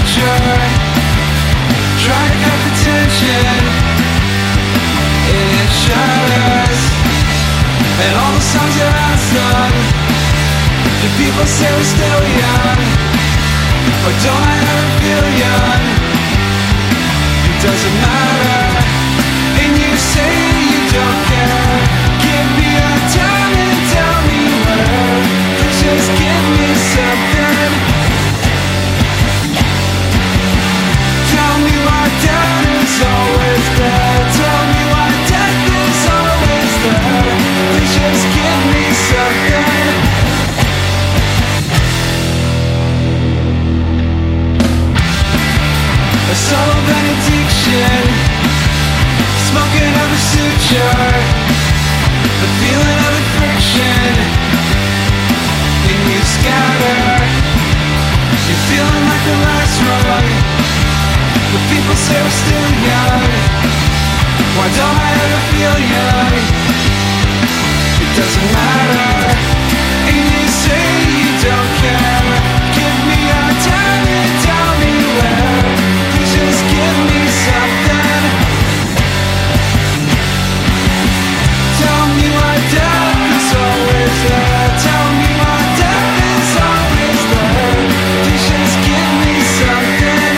future. Try to cut the tension in shadows. And all the songs that I sung, the people say we're still young, but don't I ever feel young? It doesn't matter. And you say you don't care. Give me a time and tell me where. Please just give me something. Tell me why death is always there. Tell me why death is always there. Please just give me something. A subtle benediction, smoking of a suture, the feeling of the friction, and you scatter. You're feeling like the last rung, but people say we're still young. Why don't I ever feel young? It doesn't matter. And you say you don't care. Give me your time and tell me where. Please just give me something. Tell me why death is always there. Tell me why death is always there. Please just give me something.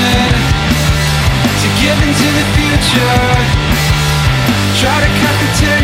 Give into the future. Try to cut the